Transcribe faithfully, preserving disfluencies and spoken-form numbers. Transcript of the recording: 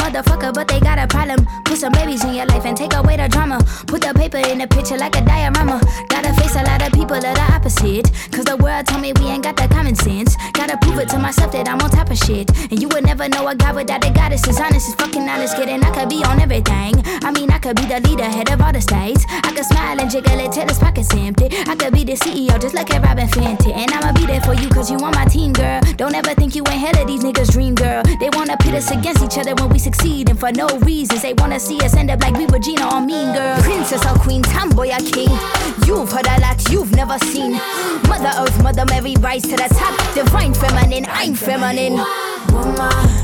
motherfucker, but they got a problem. Put some babies in your life and take away the drama. Put the paper in the picture like a diorama. Gotta face a lot of people that are opposite, cause the world told me we ain't got that common sense. Gotta prove it to myself that I'm on top of shit. And you would never know a guy without a goddess is honest, is fucking honest. Kidding, I could be on everything. I mean, I could be the leader, head of all the states. I could smile and jiggle it till his pockets empty. I could be the C E O just like a Robin Fenty. And I'ma be there for you cause you on my team, girl. Don't ever think you ain't hell of these niggas' dream, girl. They wanna pit us against each other when we succeed, and for no reasons. They wanna see us end up like we were Gina or Mean Girl. Princess or queen, tomboy or king. You've heard a lot you've never seen. Mother Earth, Mother Mary, rise to the top. Divine feminine, I'm feminine. Woman,